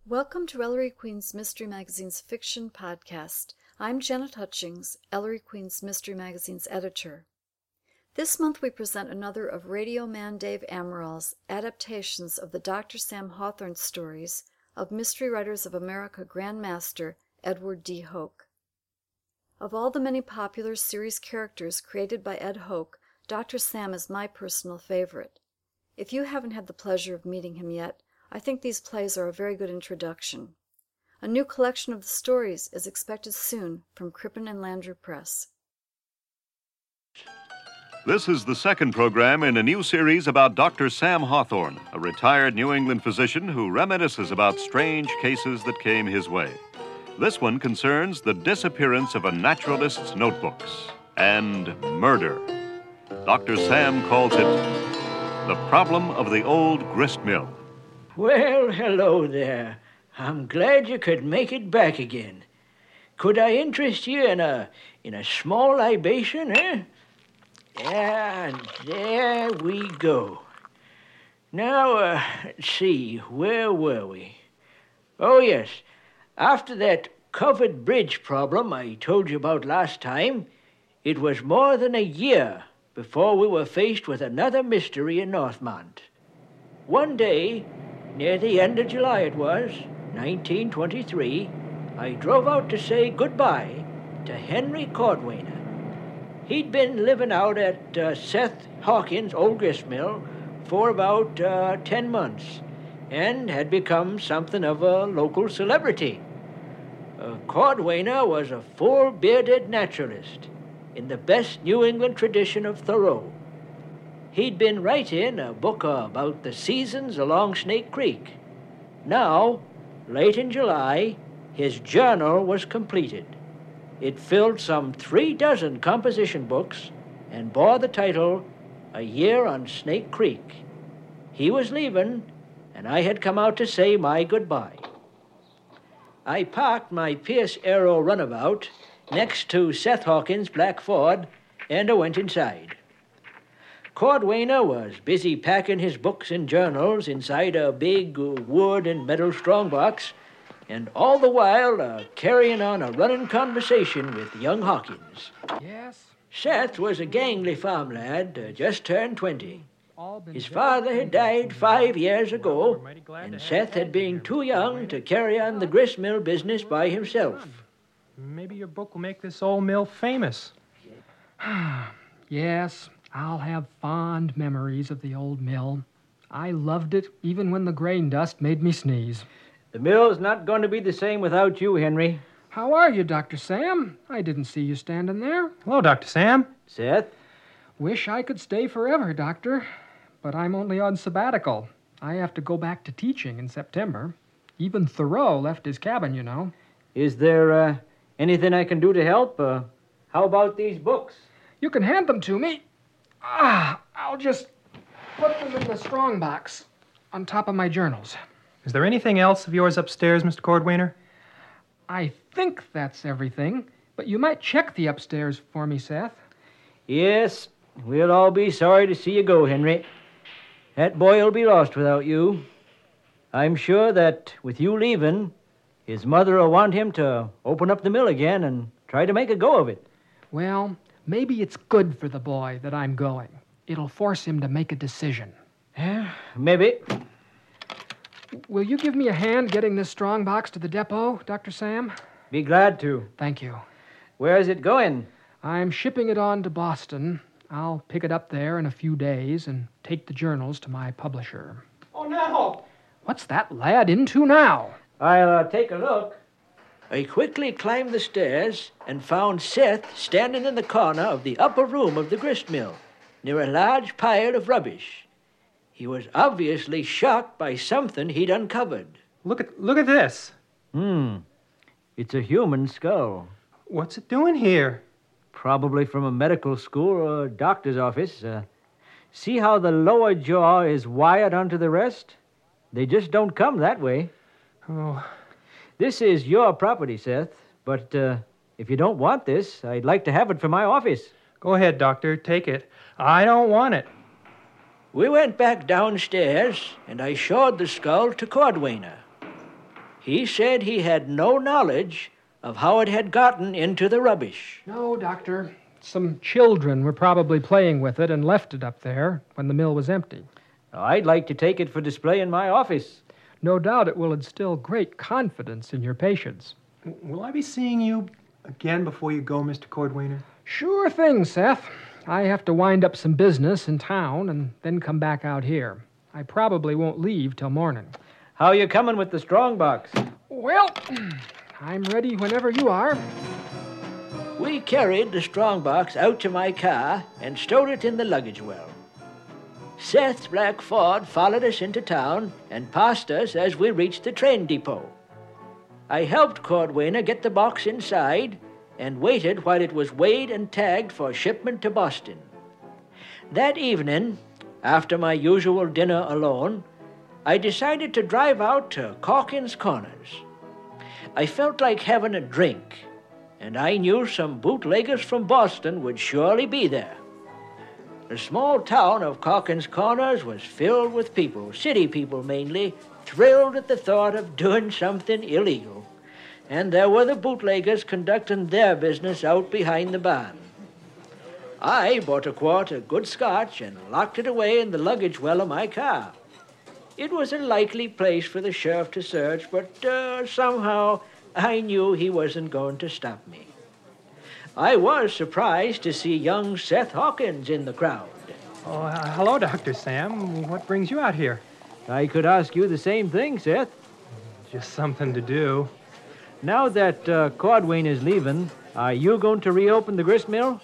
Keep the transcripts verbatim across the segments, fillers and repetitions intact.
Welcome to Ellery Queen's Mystery Magazine's fiction podcast. I'm Janet Hutchings, Ellery Queen's Mystery Magazine's editor. This month we present another of Radio Man Dave Ameral's adaptations of the Doctor Sam Hawthorne stories of Mystery Writers of America Grandmaster Edward D. Hoke. Of all the many popular series characters created by Ed Hoke, Doctor Sam is my personal favorite. If you haven't had the pleasure of meeting him yet, I think these plays are a very good introduction. A new collection of the stories is expected soon from Crippen and Landru Press. This is the second program in a new series about Doctor Sam Hawthorne, a retired New England physician who reminisces about strange cases that came his way. This one concerns the disappearance of a naturalist's notebooks and murder. Doctor Sam calls it the problem of the old grist mill. Well, hello there. I'm glad you could make it back again. Could I interest you in a in a small libation, eh? And there we go. Now, uh, let's see, where were we? Oh, yes. After that covered bridge problem I told you about last time, it was more than a year before we were faced with another mystery in Northmont. One day, near the end of July it was, nineteen twenty-three, I drove out to say goodbye to Henry Cordwainer. He'd been living out at uh, Seth Hawkins' old grist mill for about uh, ten months and had become something of a local celebrity. Uh, Cordwainer was a full-bearded naturalist in the best New England tradition of Thoreau. He'd been writing a book about the seasons along Snake Creek. Now, late in July, his journal was completed. It filled some three dozen composition books and bore the title, A Year on Snake Creek. He was leaving, and I had come out to say my goodbye. I parked my Pierce Arrow runabout next to Seth Hawkins' black Ford, and I went inside. Cordwainer was busy packing his books and journals inside a big uh, wood and metal strongbox, and all the while uh, carrying on a running conversation with young Hawkins. Yes? Seth was a gangly farm lad, uh, just turned twenty. His father had died five years ago, and Seth had been too young to carry on the grist mill business by himself. Maybe your book will make this old mill famous. Yes, I'll have fond memories of the old mill. I loved it even when the grain dust made me sneeze. The mill's not going to be the same without you, Henry. How are you, Doctor Sam? I didn't see you standing there. Hello, Doctor Sam. Seth? Wish I could stay forever, Doctor. But I'm only on sabbatical. I have to go back to teaching in September. Even Thoreau left his cabin, you know. Is there uh, anything I can do to help? Uh, how about these books? You can hand them to me. Ah, I'll just put them in the strong box on top of my journals. Is there anything else of yours upstairs, Mister Cordwainer? I think that's everything, but you might check the upstairs for me, Seth. Yes, we'll all be sorry to see you go, Henry. That boy will be lost without you. I'm sure that with you leaving, his mother will want him to open up the mill again and try to make a go of it. Well, maybe it's good for the boy that I'm going. It'll force him to make a decision. Yeah, maybe. Will you give me a hand getting this strong box to the depot, Doctor Sam? Be glad to. Thank you. Where is it going? I'm shipping it on to Boston. I'll pick it up there in a few days and take the journals to my publisher. Oh, no! What's that lad into now? I'll uh, take a look. I quickly climbed the stairs and found Seth standing in the corner of the upper room of the grist mill, near a large pile of rubbish. He was obviously shocked by something he'd uncovered. Look at look at this. Hmm. It's a human skull. What's it doing here? Probably from a medical school or a doctor's office. Uh, see how the lower jaw is wired onto the rest? They just don't come that way. Oh. This is your property, Seth, but uh, if you don't want this, I'd like to have it for my office. Go ahead, Doctor. Take it. I don't want it. We went back downstairs, and I showed the skull to Cordwainer. He said he had no knowledge of how it had gotten into the rubbish. No, Doctor. Some children were probably playing with it and left it up there when the mill was empty. I'd like to take it for display in my office. No doubt it will instill great confidence in your patients. Will I be seeing you again before you go, Mister Cordwainer? Sure thing, Seth. I have to wind up some business in town and then come back out here. I probably won't leave till morning. How you coming with the strong box? Well, I'm ready whenever you are. We carried the strong box out to my car and stowed it in the luggage well. Seth's black Ford followed us into town and passed us as we reached the train depot. I helped Cordwainer get the box inside and waited while it was weighed and tagged for shipment to Boston. That evening, after my usual dinner alone, I decided to drive out to Calkins Corners. I felt like having a drink, and I knew some bootleggers from Boston would surely be there. The small town of Calkins Corners was filled with people, city people mainly, thrilled at the thought of doing something illegal. And there were the bootleggers conducting their business out behind the barn. I bought a quart of good scotch and locked it away in the luggage well of my car. It was a likely place for the sheriff to search, but uh, somehow I knew he wasn't going to stop me. I was surprised to see young Seth Hawkins in the crowd. Oh, uh, hello, Doctor Sam. What brings you out here? I could ask you the same thing, Seth. Just something to do. Now that uh, Cordwainer is leaving, are you going to reopen the grist mill?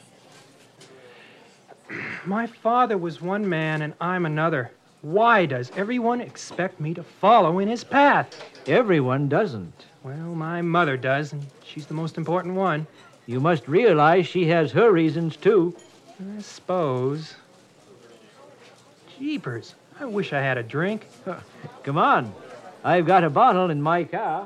My father was one man and I'm another. Why does everyone expect me to follow in his path? Everyone doesn't. Well, my mother does, and she's the most important one. You must realize she has her reasons, too. I suppose. Jeepers, I wish I had a drink. Come on. I've got a bottle in my car.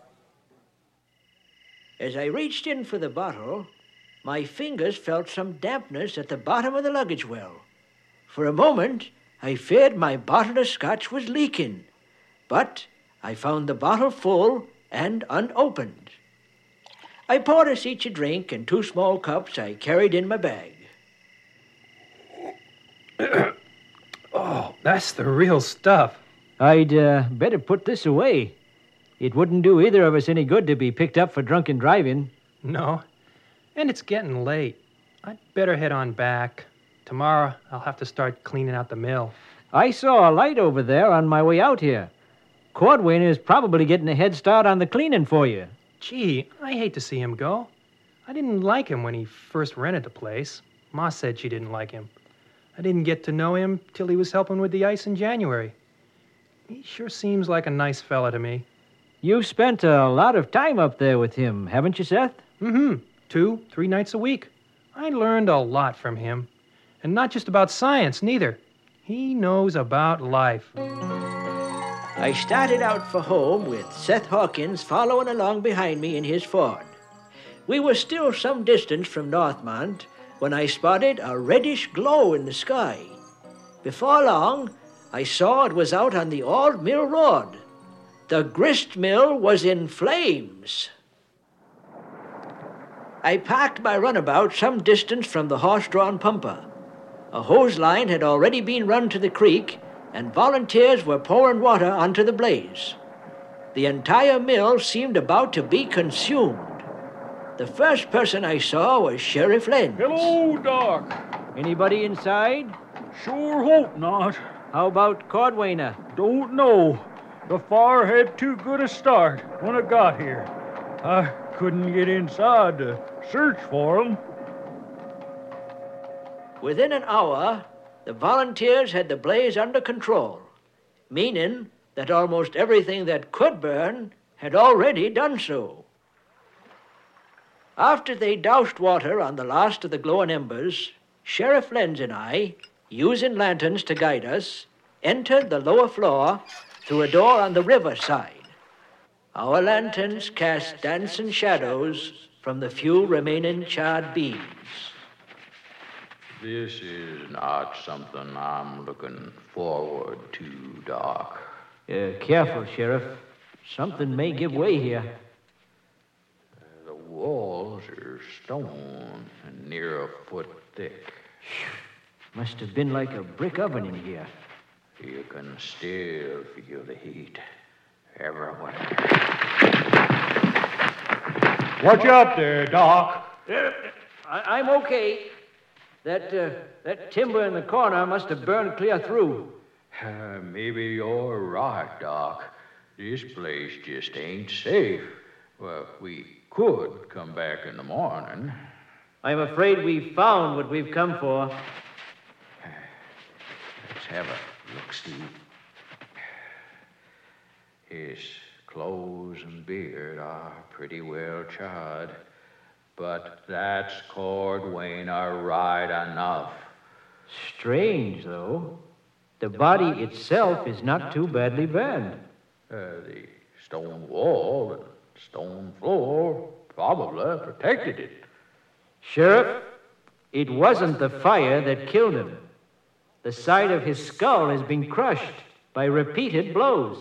As I reached in for the bottle, my fingers felt some dampness at the bottom of the luggage well. For a moment, I feared my bottle of scotch was leaking, but I found the bottle full and unopened. I poured us each a drink in two small cups I carried in my bag. Oh, that's the real stuff. I'd uh, better put this away. It wouldn't do either of us any good to be picked up for drunken driving. No, and it's getting late. I'd better head on back. Tomorrow, I'll have to start cleaning out the mill. I saw a light over there on my way out here. Cordwainer is probably getting a head start on the cleaning for you. Gee, I hate to see him go. I didn't like him when he first rented the place. Ma said she didn't like him. I didn't get to know him till he was helping with the ice in January. He sure seems like a nice fella to me. You've spent a lot of time up there with him, haven't you, Seth? Mm-hmm. Two, three nights a week. I learned a lot from him. And not just about science, neither. He knows about life. I started out for home with Seth Hawkins following along behind me in his Ford. We were still some distance from Northmont when I spotted a reddish glow in the sky. Before long, I saw it was out on the old mill road. The grist mill was in flames. I parked my runabout some distance from the horse-drawn pumper. A hose line had already been run to the creek, and volunteers were pouring water onto the blaze. The entire mill seemed about to be consumed. The first person I saw was Sheriff Lenz. Hello, Doc. Anybody inside? Sure hope not. How about Cordwainer? Don't know. The fire had too good a start when I got here. I couldn't get inside to search for him. Within an hour, the volunteers had the blaze under control, meaning that almost everything that could burn had already done so. After they doused water on the last of the glowing embers, Sheriff Lenz and I, using lanterns to guide us, entered the lower floor through a door on the river side. Our lanterns cast dancing shadows from the few remaining charred beams. This is not something I'm looking forward to, Doc. Uh, careful, Sheriff. something may give way here. The walls are stone and near a foot thick. Must have been like a brick oven in here. You can still feel the heat everywhere. Watch out there, Doc. I, I'm okay. That, uh, that timber in the corner must have burned clear through. Uh, maybe you're right, Doc. This place just ain't safe. Well, we could come back in the morning. I'm afraid we've found what we've come for. Let's have a look-see. His clothes and beard are pretty well charred, but that's Cordwainer right enough. Strange, though. The body itself is not too badly burned. Uh, the stone wall and stone floor probably protected it. Sheriff, it wasn't the fire that killed him. The side of his skull has been crushed by repeated blows.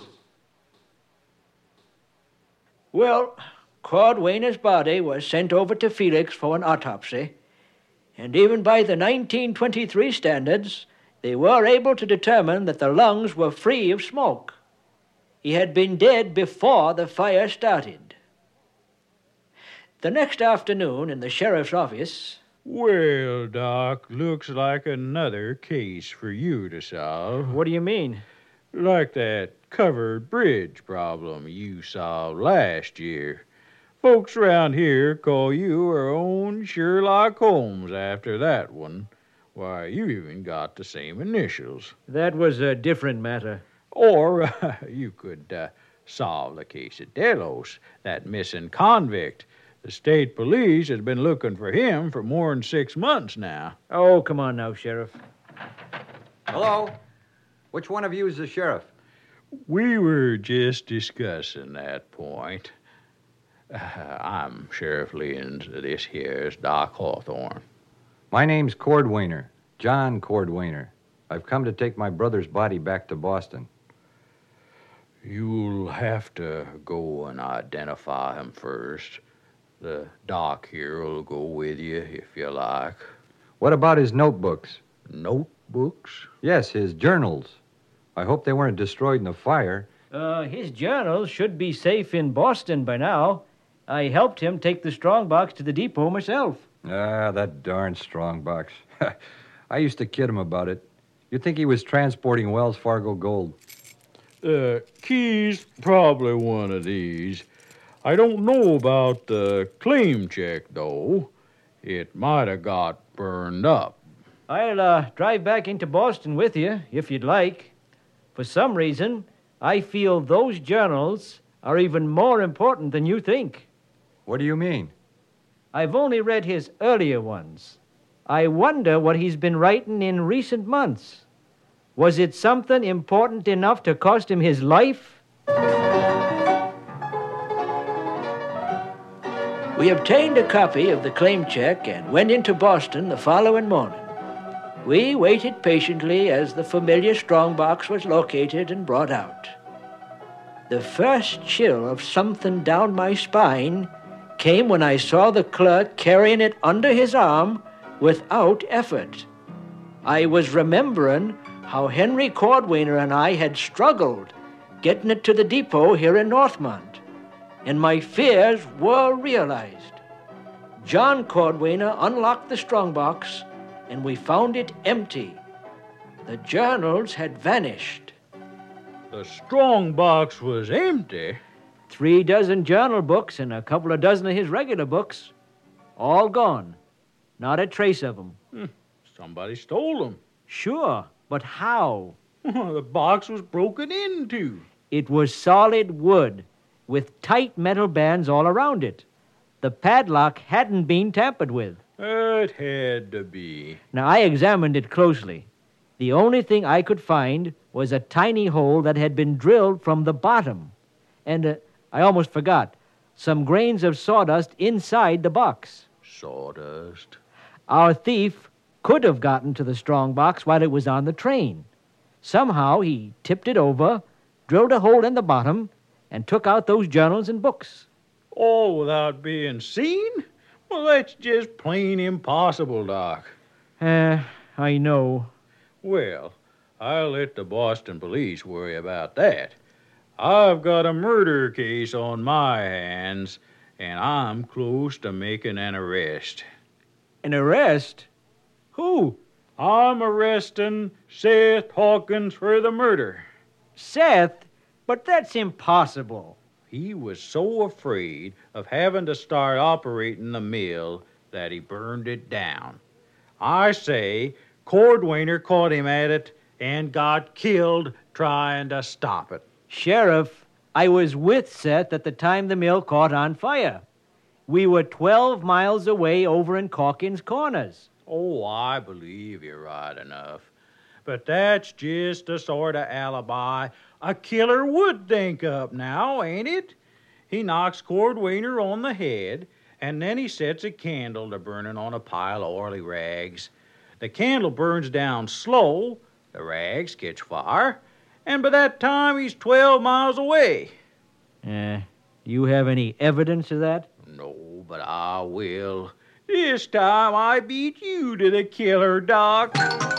Well, Cordwainer's body was sent over to Felix for an autopsy, and even by the nineteen twenty-three standards, they were able to determine that the lungs were free of smoke. He had been dead before the fire started. The next afternoon in the sheriff's office... Well, Doc, looks like another case for you to solve. What do you mean? Like that covered bridge problem you solved last year. Folks around here call you our own Sherlock Holmes after that one. Why, you even got the same initials. That was a different matter. Or uh, you could uh, solve the case of Delos, that missing convict. The state police has been looking for him for more than six months now. Oh, come on now, Sheriff. Hello? Which one of you is the sheriff? We were just discussing that point. Uh, I'm Sheriff Lyons. This here's Doc Hawthorne. My name's Cordwainer, John Cordwainer. I've come to take my brother's body back to Boston. You'll have to go and identify him first. The doc here will go with you if you like. What about his notebooks? Notebooks? Yes, his journals. I hope they weren't destroyed in the fire. Uh, his journals should be safe in Boston by now. I helped him take the strongbox to the depot myself. Ah, that darn strongbox. I used to kid him about it. You'd think he was transporting Wells Fargo gold. Uh, key's probably one of these. I don't know about the claim check, though. It might have got burned up. I'll uh, drive back into Boston with you, if you'd like. For some reason, I feel those journals are even more important than you think. What do you mean? I've only read his earlier ones. I wonder what he's been writing in recent months. Was it something important enough to cost him his life? We obtained a copy of the claim check and went into Boston the following morning. We waited patiently as the familiar strongbox was located and brought out. The first chill of something down my spine came when I saw the clerk carrying it under his arm without effort. I was remembering how Henry Cordwainer and I had struggled getting it to the depot here in Northmont, and my fears were realized. John Cordwainer unlocked the strongbox, and we found it empty. The journals had vanished. The strongbox was empty? Three dozen journal books and a couple of dozen of his regular books. All gone. Not a trace of them. Hmm. Somebody stole them. Sure, but how? The box was broken into. It was solid wood with tight metal bands all around it. The padlock hadn't been tampered with. It had to be. Now, I examined it closely. The only thing I could find was a tiny hole that had been drilled from the bottom. And uh, I almost forgot, some grains of sawdust inside the box. Sawdust? Our thief could have gotten to the strongbox while it was on the train. Somehow he tipped it over, drilled a hole in the bottom, and took out those journals and books. All without being seen? Well, that's just plain impossible, Doc. Uh, I know. Well, I'll let the Boston police worry about that. I've got a murder case on my hands, and I'm close to making an arrest. An arrest? Who? I'm arresting Seth Hawkins for the murder. Seth? But that's impossible. He was so afraid of having to start operating the mill that he burned it down. I say Cordwainer caught him at it and got killed trying to stop it. Sheriff, I was with Seth at the time the mill caught on fire. We were twelve miles away over in Calkins Corners. Oh, I believe you're right enough. But that's just the sort of alibi a killer would think up now, ain't it? He knocks Cordwainer on the head, and then he sets a candle to burning on a pile of oily rags. The candle burns down slow, the rags catch fire, and by that time he's twelve miles away. Uh, do you have any evidence of that? No, but I will. This time I beat you to the killer, Doc.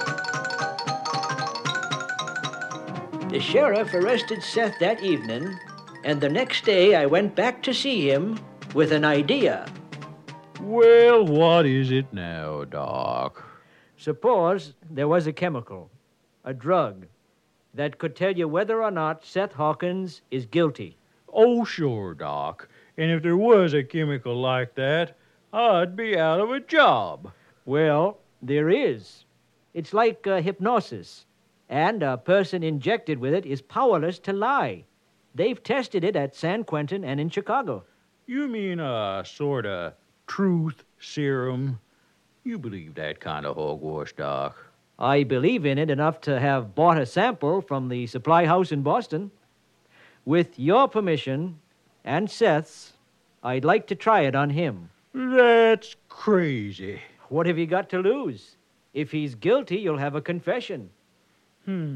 The sheriff arrested Seth that evening, and the next day I went back to see him with an idea. Well, what is it now, Doc? Suppose there was a chemical, a drug, that could tell you whether or not Seth Hawkins is guilty. Oh, sure, Doc. And if there was a chemical like that, I'd be out of a job. Well, there is. It's like uh, hypnosis, and a person injected with it is powerless to lie. They've tested it at San Quentin and in Chicago. You mean a sort of truth serum? You believe that kind of hogwash, Doc? I believe in it enough to have bought a sample from the supply house in Boston. With your permission and Seth's, I'd like to try it on him. That's crazy. What have you got to lose? If he's guilty, you'll have a confession. Hmm.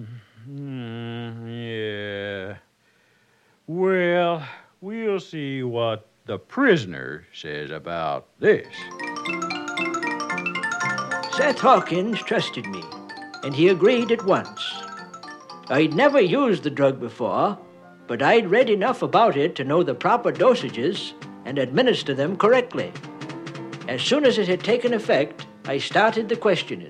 Mm, yeah. Well, we'll see what the prisoner says about this. Seth Hawkins trusted me, and he agreed at once. I'd never used the drug before, but I'd read enough about it to know the proper dosages and administer them correctly. As soon as it had taken effect, I started the questioning.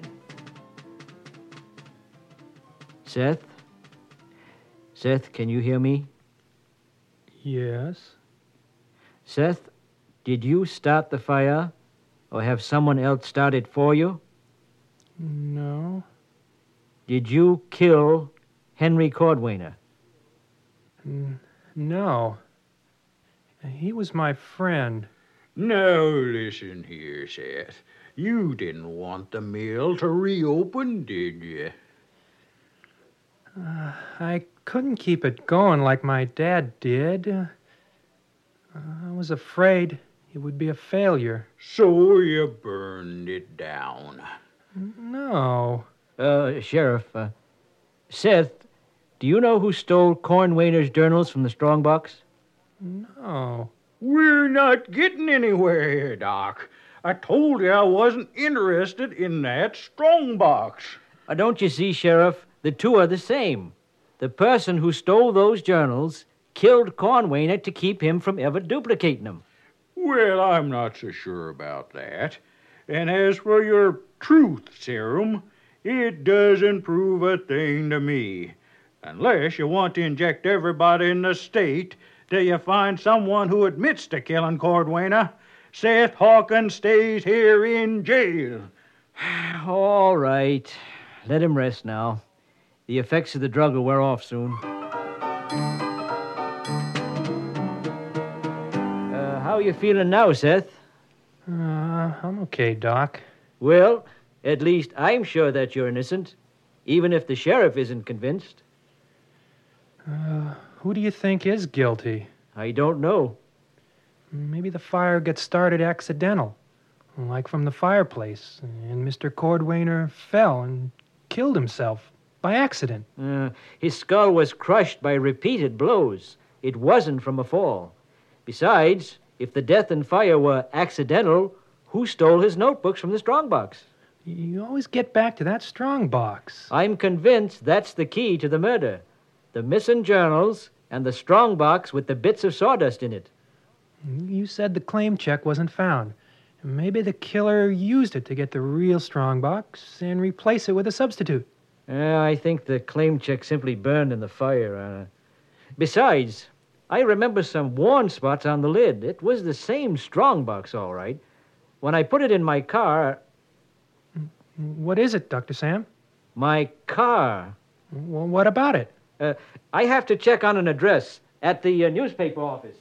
Seth? Seth, can you hear me? Yes. Seth, did you start the fire, or have someone else start it for you? No. Did you kill Henry Cordwainer? N- no. He was my friend. Now listen here, Seth. You didn't want the mill to reopen, did you? Uh, I couldn't keep it going like my dad did. Uh, I was afraid it would be a failure. So you burned it down. No. Uh, Sheriff, uh, Seth, do you know who stole Cordwainer's journals from the strongbox? No. We're not getting anywhere here, Doc. I told you I wasn't interested in that strongbox. Uh, don't you see, Sheriff? The two are the same. The person who stole those journals killed Cordwainer to keep him from ever duplicating them. Well, I'm not so sure about that. And as for your truth serum, it doesn't prove a thing to me. Unless you want to inject everybody in the state till you find someone who admits to killing Cordwainer, Seth Hawkins stays here in jail. All right. Let him rest now. The effects of the drug will wear off soon. Uh, how are you feeling now, Seth? Uh, I'm okay, Doc. Well, at least I'm sure that you're innocent, even if the sheriff isn't convinced. Uh, who do you think is guilty? I don't know. Maybe the fire gets started accidental, like from the fireplace, and Mister Cordwainer fell and killed himself by accident. Uh, his skull was crushed by repeated blows, It wasn't from a fall. Besides, if the death and fire were accidental, who stole his notebooks from the strongbox? You always get back to that strongbox. I'm convinced that's the key to the murder. The missing journals and the strongbox with the bits of sawdust in it. You said the claim check wasn't found. Maybe the killer used it to get the real strongbox and replace it with a substitute. Uh, I think the claim check simply burned in the fire. Uh, besides, I remember some worn spots on the lid. It was the same strongbox, all right. When I put it in my car... What is it, Doctor Sam? My car. Well, what about it? Uh, I have to check on an address at the uh, newspaper office.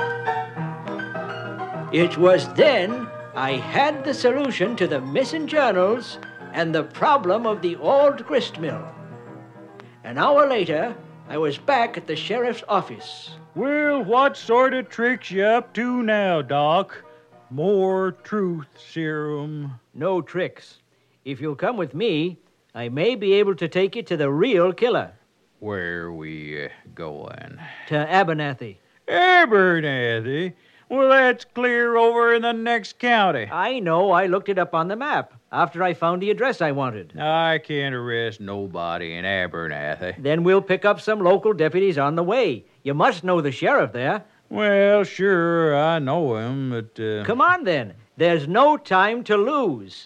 It was then I had the solution to the missing journals and the problem of the old grist mill. An hour later, I was back at the sheriff's office. Well, what sort of tricks you up to now, Doc? More truth serum? No tricks. If you'll come with me, I may be able to take you to the real killer. Where we uh, going? To Abernathy. Abernathy? Well, that's clear over in the next county. I know. I looked it up on the map after I found the address I wanted. I can't arrest nobody in Abernathy. Then we'll pick up some local deputies on the way. You must know the sheriff there. Well, sure, I know him, but... Uh... Come on, then. There's no time to lose.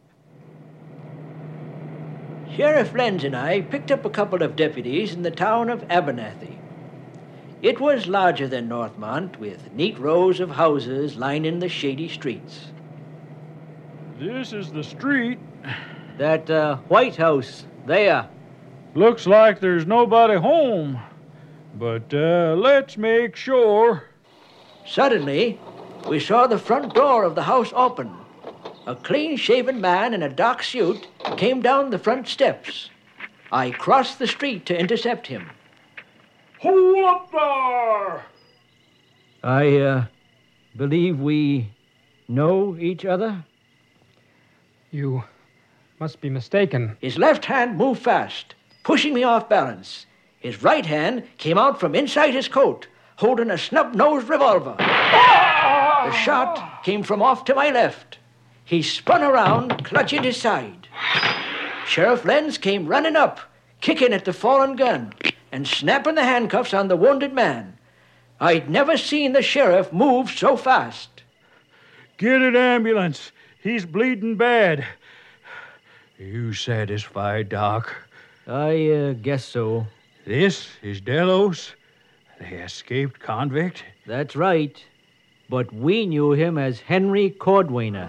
Sheriff Lenz and I picked up a couple of deputies in the town of Abernathy. It was larger than Northmont, with neat rows of houses lining the shady streets. This is the street. That uh, White House, there. Looks like there's nobody home. But uh, let's make sure. Suddenly, we saw the front door of the house open. A clean-shaven man in a dark suit came down the front steps. I crossed the street to intercept him. Hold up there! I, uh, believe we know each other? You must be mistaken. His left hand moved fast, pushing me off balance. His right hand came out from inside his coat, holding a snub-nosed revolver. The shot came from off to my left. He spun around, clutching his side. Sheriff Lenz came running up, kicking at the fallen gun, and snapping the handcuffs on the wounded man. I'd never seen the sheriff move so fast. Get an ambulance. He's bleeding bad. You satisfied, Doc? I uh, guess so. This is Delos, the escaped convict? That's right. But we knew him as Henry Cordwainer.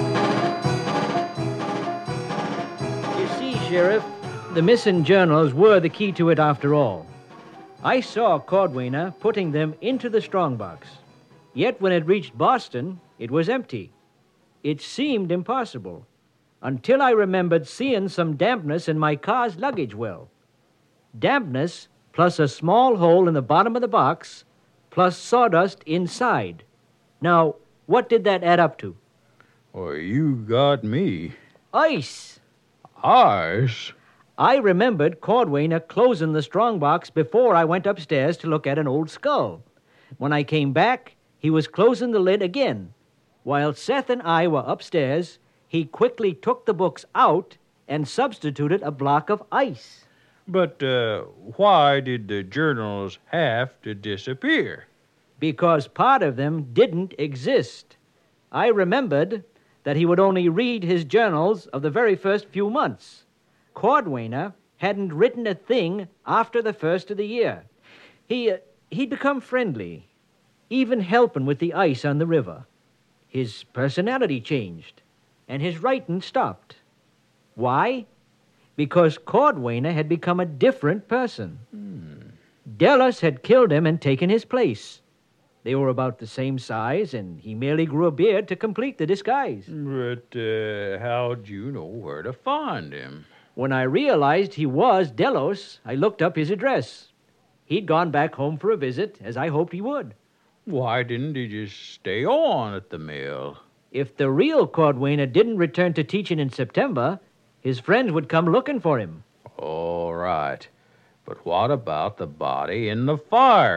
You see, Sheriff, the missing journals were the key to it after all. I saw Cordwainer putting them into the strongbox. Yet when it reached Boston, it was empty. It seemed impossible, until I remembered seeing some dampness in my car's luggage well. Dampness plus a small hole in the bottom of the box plus sawdust inside. Now, what did that add up to? Well, you got me. Ice. Ice? I remembered Cordwainer closing the strongbox before I went upstairs to look at an old skull. When I came back, he was closing the lid again. While Seth and I were upstairs, he quickly took the books out and substituted a block of ice. But uh, why did the journals have to disappear? Because part of them didn't exist. I remembered that he would only read his journals of the very first few months. Cordwainer hadn't written a thing after the first of the year. He, uh, he'd become friendly, even helping with the ice on the river. His personality changed, and his writing stopped. Why? Because Cordwainer had become a different person. Hmm. Delos had killed him and taken his place. They were about the same size, and he merely grew a beard to complete the disguise. But uh, how'd you know where to find him? When I realized he was Delos, I looked up his address. He'd gone back home for a visit, as I hoped he would. Why didn't he just stay on at the mill? If the real Cordwainer didn't return to teaching in September, his friends would come looking for him. All right. But what about the body in the fire?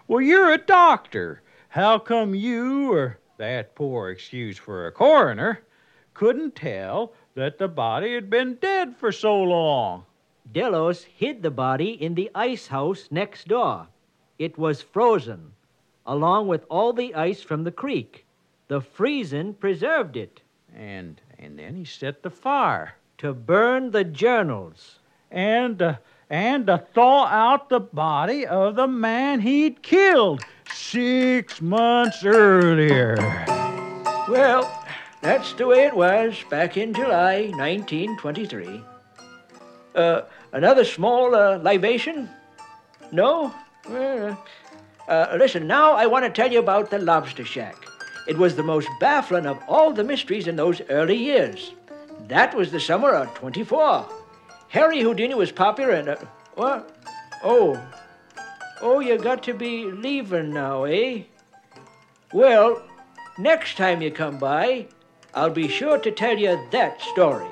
Well, you're a doctor. How come you, or that poor excuse for a coroner, couldn't tell that the body had been dead for so long? Delos hid the body in the ice house next door. It was frozen, along with all the ice from the creek. The freezing preserved it. And and then he set the fire. To burn the journals. And, uh, and to thaw out the body of the man he'd killed six months earlier. Well, that's the way it was back in July nineteen twenty-three. Uh, another small uh, libation? No? Uh, uh, listen, now I want to tell you about the lobster shack. It was the most baffling of all the mysteries in those early years. That was the summer of twenty-four. Harry Houdini was popular and... Uh, what? Oh. Oh, you got to be leaving now, eh? Well, next time you come by, I'll be sure to tell you that story.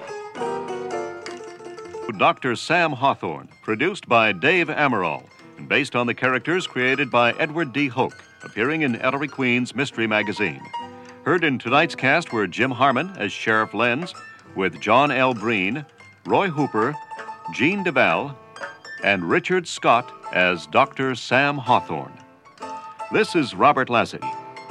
Doctor Sam Hawthorne, produced by Dave Amaral, and based on the characters created by Edward D. Hoke, appearing in Ellery Queen's Mystery Magazine. Heard in tonight's cast were Jim Harmon as Sheriff Lenz, with John L. Breen, Roy Hooper, Gene DeVal, and Richard Scott as Doctor Sam Hawthorne. This is Robert Lassie.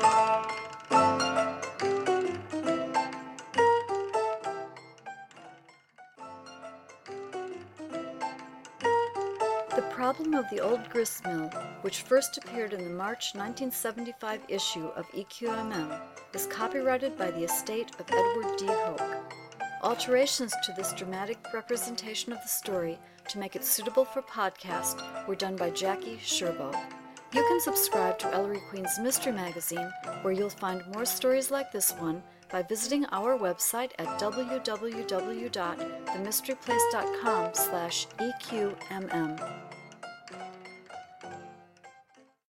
The Problem of the Old Grist Mill, which first appeared in the March nineteen seventy-five issue of E Q M M, is copyrighted by the estate of Edward D. Hoke. Alterations to this dramatic representation of the story to make it suitable for podcast were done by Jackie Sherbo. You can subscribe to Ellery Queen's Mystery Magazine, where you'll find more stories like this one by visiting our website at w w w dot the mystery place dot com slash E Q M M.